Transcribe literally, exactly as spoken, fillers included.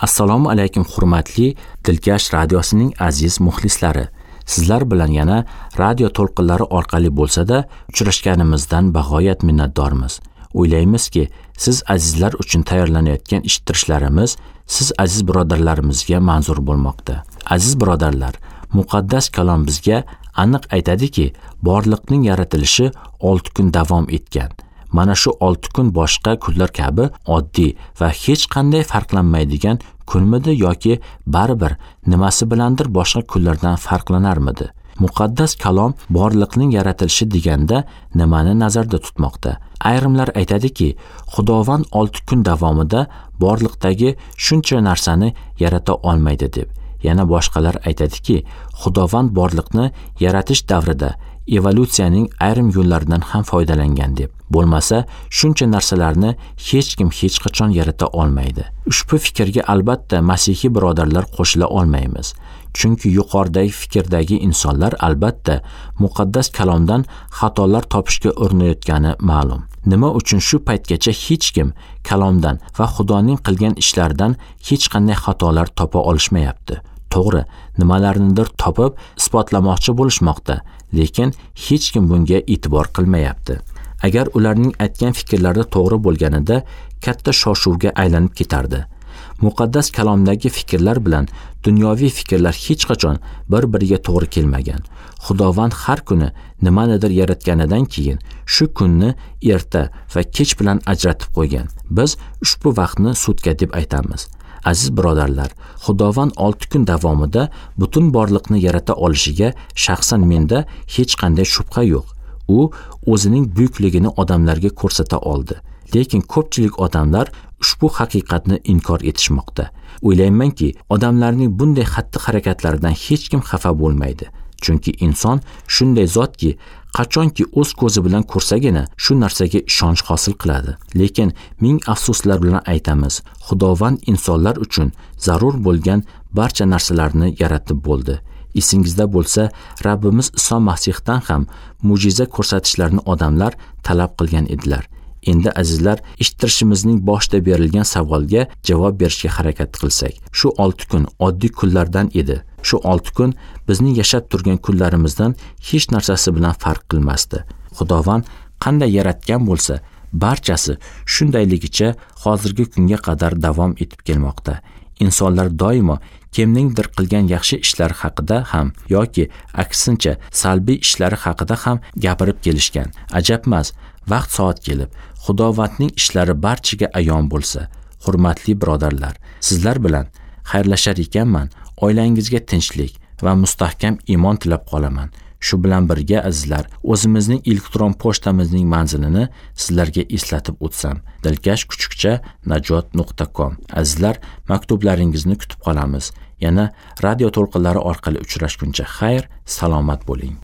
Assalomu alaykum hurmatli Dilkash radiosining aziz muxlislari. Sizlar bilan yana radio to'lqinlari orqali bo'lsa-da uchrashganimizdan bag'oyat minnatdormiz. O'ylaymizki, siz azizlar uchun tayyorlanayotgan eshittirishlarimiz siz aziz birodarlarimizga manzur bo'lmoqda. Aziz birodarlar, muqaddas kalom bizga aniq aytadiki, borliqning yaratilishi olti kun davom etgan. Mana shu olti kun boshqa kunlar kabi oddiy va hech qanday farqlanmaydigan kunmidi yoki baribir nimasi bilandir boshqa kunlardan farqlanarmidi? Muqaddas kalom borliqning yaratilishi deganda nimani nazarda tutmoqda? Ayrimlar aytadiki, Xudovand olti kun davomida borliqdagi shuncha narsani yarata olmaydi deb. Yana boshqalar aytadiki, Xudovand borliqni yaratish davrida evolyutsiyaning ayrim yo'llaridan ham foydalangan deb. Bo'lmasa, shuncha narsalarni hech kim hech qachon yarata olmaydi. Ushbu fikrga albatta masihiy birodarlar qo'shila olmaymiz. Chunki yuqoridagi fikrdagi insonlar albatta muqaddas kalomdan xatolar topishga urinayotgani ma'lum. Nima uchun shu paytgacha hech kim kalomdan va Xudoning qilgan ishlaridan hech qanday xatolar topa olishmayapti? To'g'ri, nimalarnidir topib isbotlamoqchi bo'lishmoqda, lekin hech kim bunga e'tibor qilmayapti. Agar ularning aytgan fikrlari to'g'ri bo'lganida katta shov-shuvga aylanib ketardi. Muqaddas kalomdagi fikrlar bilan dunyoviy fikrlar hech qachon bir-biriga to'g'ri kelmagan. Xudovand har kuni nimanidir yaratganidan keyin shu kunni erta va kech bilan ajratib qo'ygan. Biz ushbu vaqtni sutka deb aytamiz. Aziz birodarlar, Xudovand olti kun davomida butun borliqni yarata olishiga shaxsan menda hech qanday shubha yo'q. U o'zining buyukligini odamlarga ko'rsata oldi. Lekin ko'pchilik odamlar ushbu haqiqatni inkor etishmoqda. O'ylaymanki, odamlarning bunday xatti-harakatlaridan hech kim xafa bo'lmaydi. Chunki inson shunday zotki, qachonki o'z ko'zi bilan ko'rsagina shu narsaga ishonch hosil qiladi. Lekin ming afsuslar bilan aytamiz, Xudovand insonlar uchun zarur bo'lgan barcha narsalarni yaratib bo'ldi. Esingizda bo'lsa, Rabbimiz Iso Masihdan ham mo'jiza ko'rsatishlarini odamlar talab qilgan edilar. Endi azizlar, eshittirishimizning boshida berilgan savolga javob berishga harakat qilsak, shu olti kun oddiy kunlardan edi. Shu olti kun bizning yashab turgan kunlarimizdan hech narsasi bilan farq qilmasdi. Xudovand qanday yaratgan bo'lsa, barchasi shundayligicha hozirgi kunga qadar davom etib kelmoqda. Insonlar doimo kimningdir qilgan yaxshi ishlari haqida ham yoki aksincha salbiy ishlari haqida ham gapirib kelishgan. Ajabmas, vaqt soat kelib Xudovandning ishlari barchaga ayon bo'lsa. Hurmatli birodarlar, sizlar bilan xayrlashar ekanman. Oilangizga tinchlik va mustahkam iymon tilab qolaman. Shu bilan birga azizlar, o'zimizning elektron pochtamizning manzilini sizlarga eslatib o'tsam. dilkash kuchukcha najot nuqta com. Azizlar, maktublaringizni kutib qolamiz. Yana radio to'lqinlari orqali uchrashguncha xayr, salomat bo'ling.